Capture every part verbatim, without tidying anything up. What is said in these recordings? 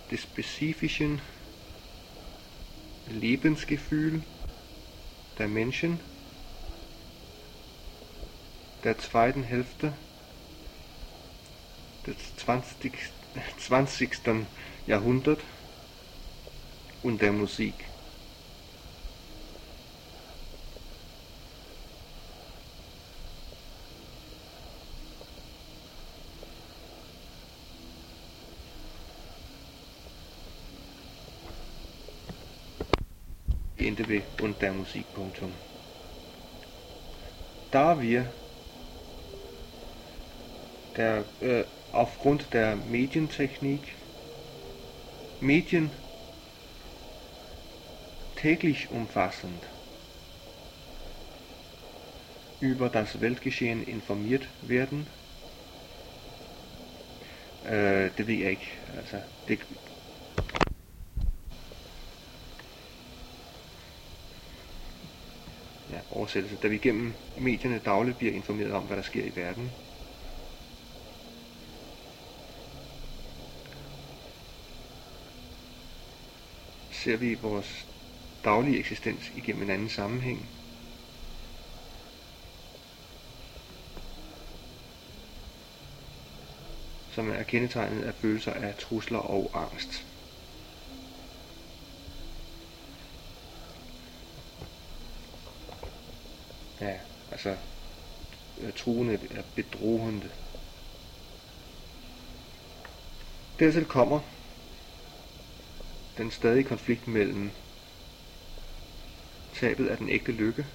des spezifischen Lebensgefühl der Menschen der zweiten Hälfte des zwanzigsten Jahrhundert und der Musik. Endte ved und der Musik. Punktum. Da wir der, äh, aufgrund der Medientechnik Medien täglich umfassend über das Weltgeschehen informiert werden. Øh, det ved jeg ikke. Altså, det, ja, oversættelse. Da vi gennem medierne dagligt bliver informeret om, hvad der sker i verden, ser vi vores daglige eksistens igennem en anden sammenhæng. Som er kendetegnet af følelser af trusler og angst. Ja, altså truende er bedroende. Dertil kommer den stadige konflikt mellem tabet af den ægte lykke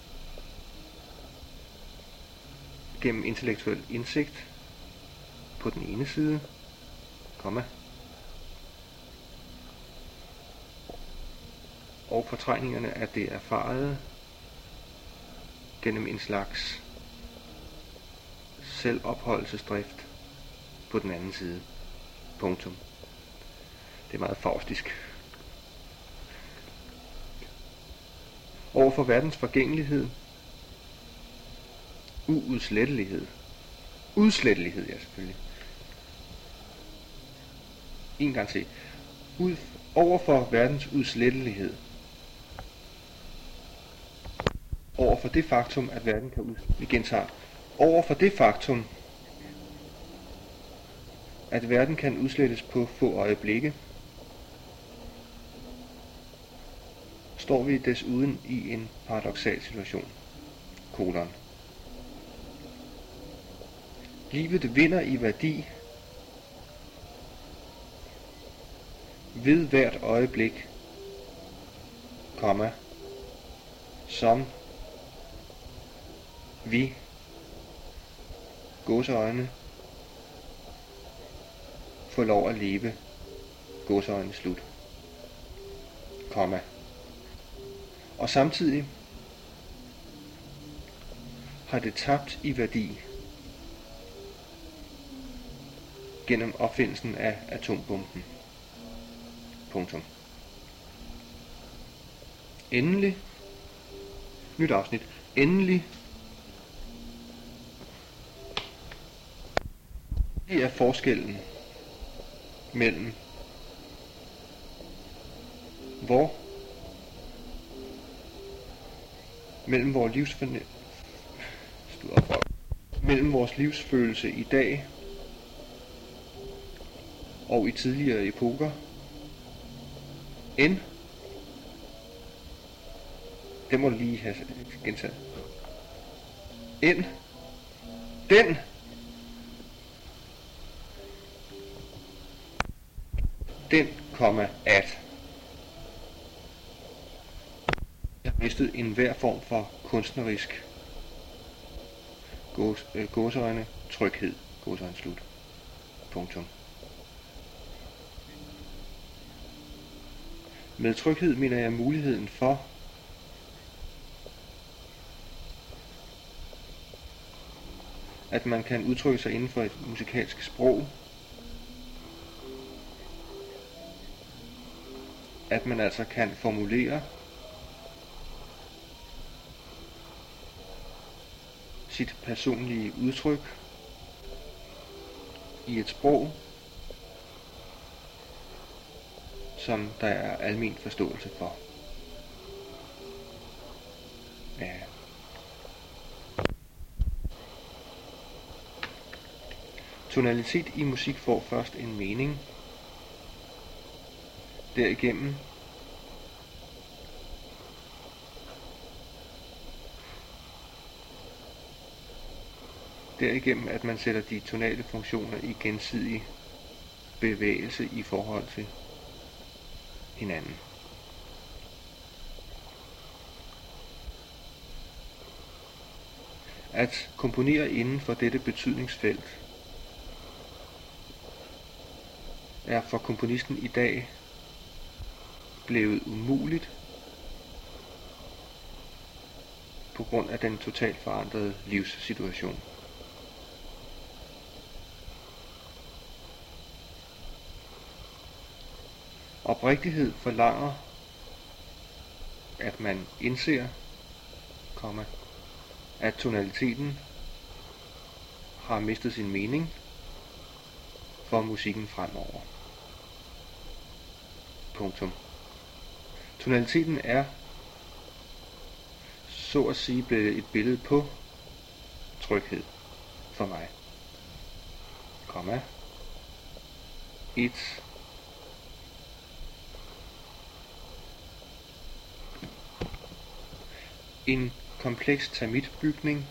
gennem intellektuel indsigt på den ene side, komma, og fortrængningerne af det erfarede gennem en slags selvopholdelsesdrift på den anden side. Punktum. Det er meget faustisk. Overfor verdens forgængelighed, uudslettelighed, udslettelighed, ja selvfølgelig. En gang til. Ud, overfor verdens udslettelighed. Overfor det faktum, at verden kan ud... Vi gentager. Overfor det faktum, at verden kan udslettes på få øjeblikke, står vi desuden i en paradoksal situation. Kolon. Livet vinder i værdi ved hvert øjeblik, komma, som vi, gåseøjne, får lov at leve, gåseøjne slut, komma. Og samtidig har det tabt i værdi gennem opfindelsen af atombomben. Punktum. Endelig, nyt afsnit, endelig det er forskellen mellem hvor mellem vores livsforne... mellem vores livsfølelse i dag og i tidligere epoker, end det må du lige have gentaget, end den den komma at jeg har mistet enhver form for kunstnerisk gås, øh, gåseøjne tryghed, gåseøjne slut. Punktum. Med tryghed mener jeg muligheden for at man kan udtrykke sig inden for et musikalsk sprog, at man altså kan formulere sit personlige udtryk i et sprog, som der er almen forståelse for. Ja. Tonalitet i musik får først en mening. Derigennem Derigennem at man sætter de tonale funktioner i gensidig bevægelse i forhold til hinanden. At komponere inden for dette betydningsfelt er for komponisten i dag blevet umuligt på grund af den totalt forandrede livssituation. Oprigtighed forlanger, at man indser, komma, at tonaliteten har mistet sin mening for musikken fremover. Punktum. Tonaliteten er så at sige blevet et billede på tryghed for mig. Komma. Et En kompleks termitbygning,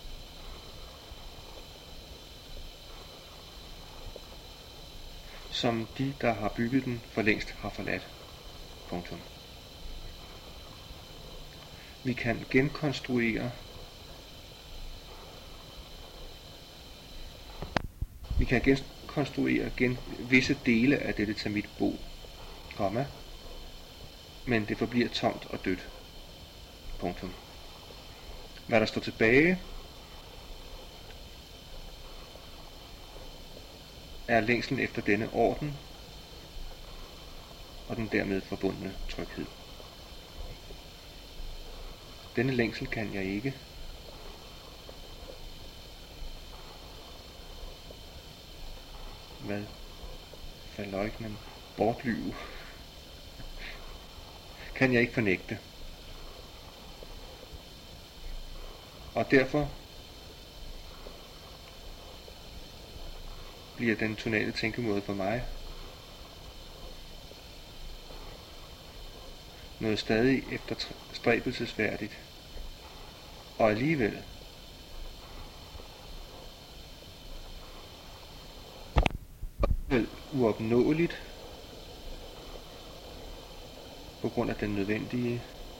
som de, der har bygget den, for længst har forladt. Punktum. Vi kan genkonstruere Vi kan genkonstruere gen, visse dele af dette termitbo, komma, men det forbliver tomt og dødt. Punktum. Hvad der står tilbage, er længslen efter denne orden og den dermed forbundne tryghed. Denne længsel kan jeg ikke hvad verleugnen bortlyve kan jeg ikke fornægte. Og derfor bliver den tonale tænkemåde for mig noget stadig efterstræbelsesværdigt, og alligevel uopnåeligt på grund af den nødvendige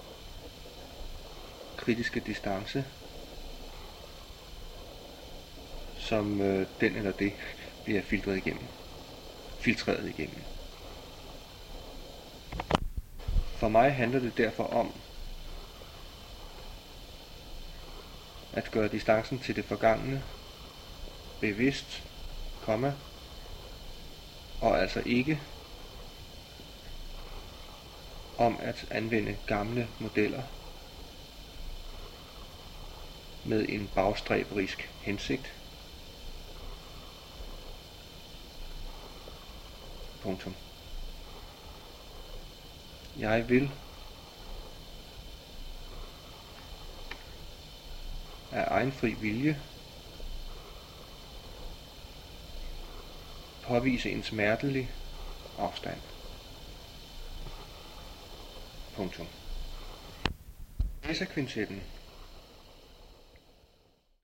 kritiske distance, som øh, den eller det bliver filtreret igennem. Filtreret igennem. For mig handler det derfor om at gøre distancen til det forgangne bevidst, komma, og altså ikke om at anvende gamle modeller med en bagstræberisk hensigt. Punktum. Jeg vil af egen fri vilje påvise en smertelig afstand. Punktum. Blæserkvintetten